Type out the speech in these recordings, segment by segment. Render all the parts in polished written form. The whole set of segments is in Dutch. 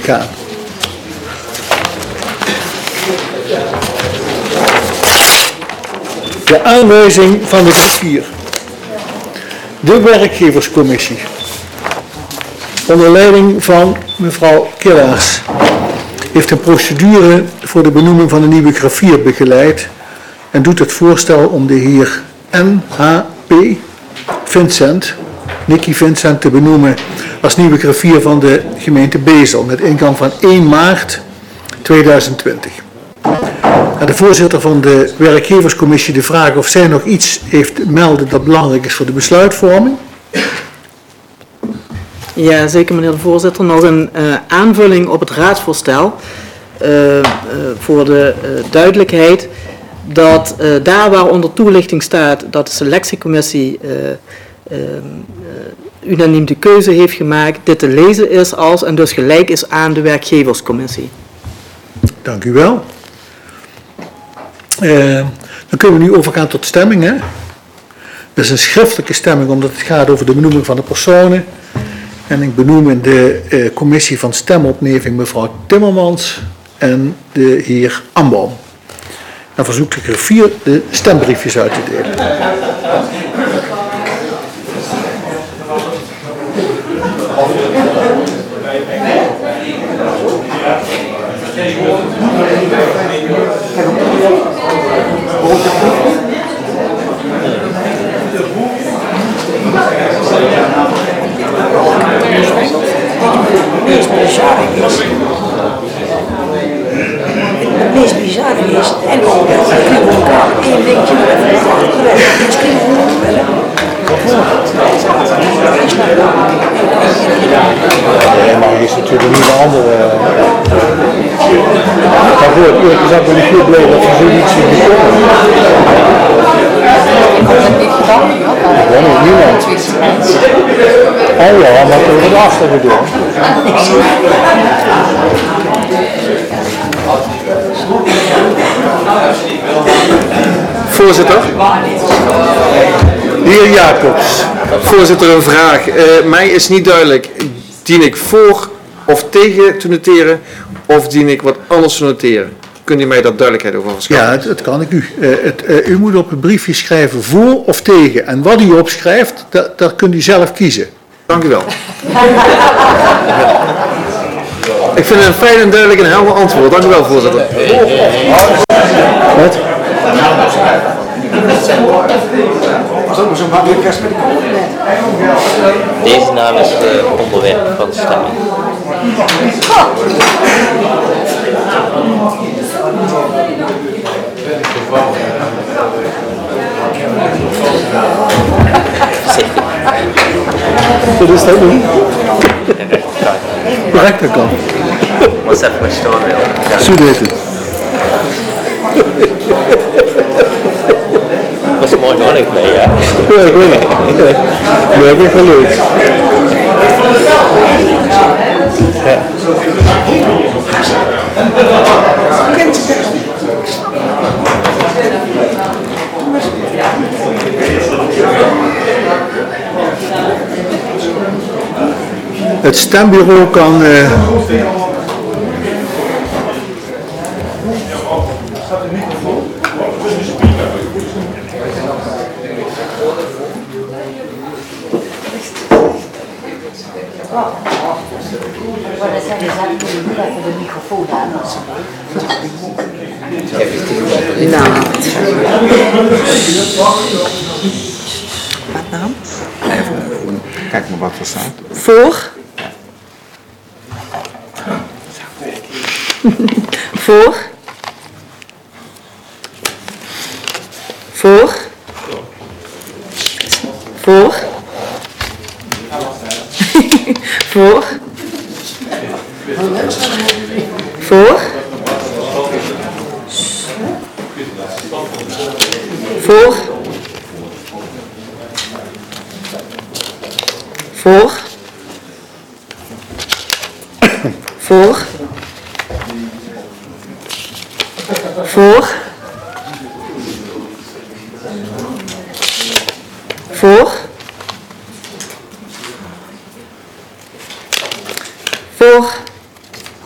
decaan. De aanwijzing van de griffier. De werkgeverscommissie. Onder leiding van mevrouw Killaers heeft een procedure voor de benoeming van een nieuwe griffier begeleid en doet het voorstel om de heer N.H.P. Nicky Vincent te benoemen als nieuwe griffier van de gemeente Bezel met ingang van 1 maart 2020. Aan de voorzitter van de werkgeverscommissie de vraag of zij nog iets heeft te melden dat belangrijk is voor de besluitvorming. Ja, zeker meneer de voorzitter. Nog een aanvulling op het raadsvoorstel voor de duidelijkheid dat daar waar onder toelichting staat dat de selectiecommissie unaniem de keuze heeft gemaakt, dit te lezen is als en dus gelijk is aan de werkgeverscommissie. Dank u wel. Dan kunnen we nu overgaan tot stemming. Hè? Dat is een schriftelijke stemming omdat het gaat over de benoeming van de personen. En ik benoem in de commissie van stemopneming mevrouw Timmermans en de heer Ambaum. Dan verzoek ik er 4 de stembriefjes uit te delen. Het meest bizarre is, en ook wel, één dingetje misschien Nee, maar is natuurlijk niet een andere. Maar goed, eerlijk gezegd ben ik heel blij dat we zoiets in de komen. Ik ben ook niemand. Oh ja, maar we worden afstellen doen. Voorzitter. De heer Jacobs. Voorzitter, een vraag. Mij is niet duidelijk. Dien ik voor of tegen te noteren of dien ik wat anders te noteren? Kunt u mij daar duidelijkheid over verschaffen? Ja, dat kan ik u. U moet op het briefje schrijven voor of tegen. En wat u opschrijft, dat kunt u zelf kiezen. Dank u wel. Ik vind het een fijn en duidelijk en helder antwoord. Dank u wel, voorzitter. Wat? Deze naam is het onderwerp van de stemming. Dat is dat niet? De rechterkant. Wat is dat voor stoorbeeld? Zo deed het. Was er morgen ook mee, ja? Ja, ik weet het. Dat heb ik wel leuk. Ja. Het stembureau kan de microfoon aan. Nou. Wat naam? Even kijk maar wat er staat. Voor. Voor. Voor. Voor. Voor. Voor. Voor. Voor. Voor. Voor. Voor. Voor.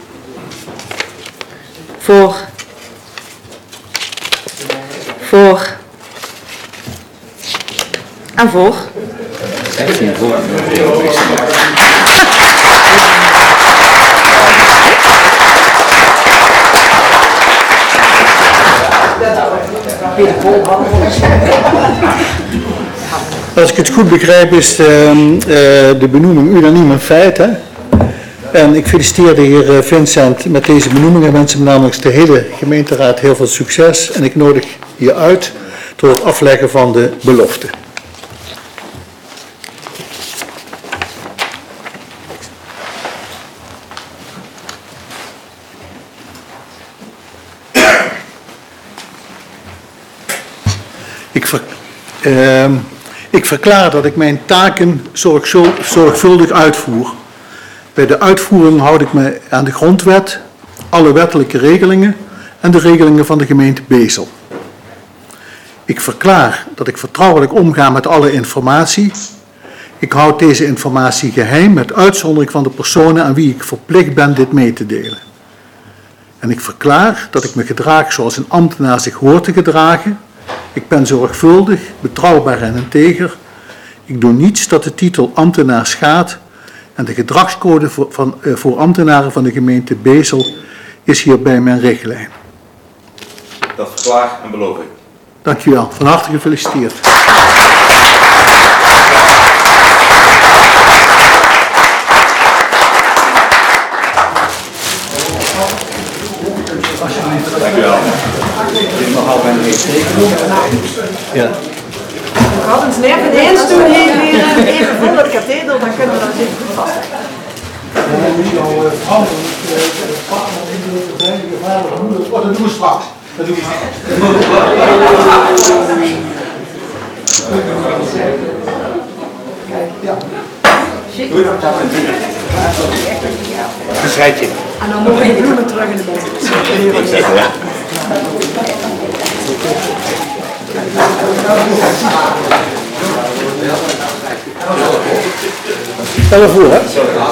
Voor. Voor. En voor. 15 voor. Als ik het goed begrijp is de benoeming unaniem een feit. Hè? En ik feliciteer de heer Vincent met deze benoeming en wens hem namens de hele gemeenteraad heel veel succes. En ik nodig je uit tot het afleggen van de belofte. Ik verklaar dat ik mijn taken zorgvuldig uitvoer. Bij de uitvoering houd ik me aan de grondwet, alle wettelijke regelingen en de regelingen van de gemeente Bezel. Ik verklaar dat ik vertrouwelijk omga met alle informatie. Ik houd deze informatie geheim met uitzondering van de personen aan wie ik verplicht ben dit mee te delen. En ik verklaar dat ik me gedraag zoals een ambtenaar zich hoort te gedragen. Ik ben zorgvuldig, betrouwbaar en integer. Ik doe niets dat de titel ambtenaar schaadt. En de gedragscode voor ambtenaren van de gemeente Bezel is hierbij mijn richtlijn. Dat verklaar en beloof ik. Dank u wel. Van harte gefeliciteerd. Dank u wel. Ja. We hadden ze even één stoel even vol het kathedral, dan kunnen we dat even goed vastleggen. Dat doen we straks. Dat doen we Bescheidje. En dan mogen we die bloemen terug in de boom. Stel ervoor, hè?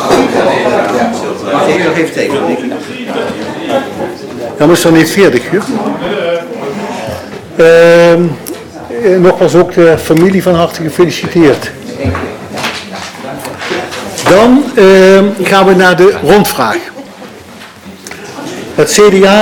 Mag ik nog even tekenen? Dan is het niet 40 uur. Nogmaals ook de familie van harte gefeliciteerd. Dan gaan we naar de rondvraag. Het CDA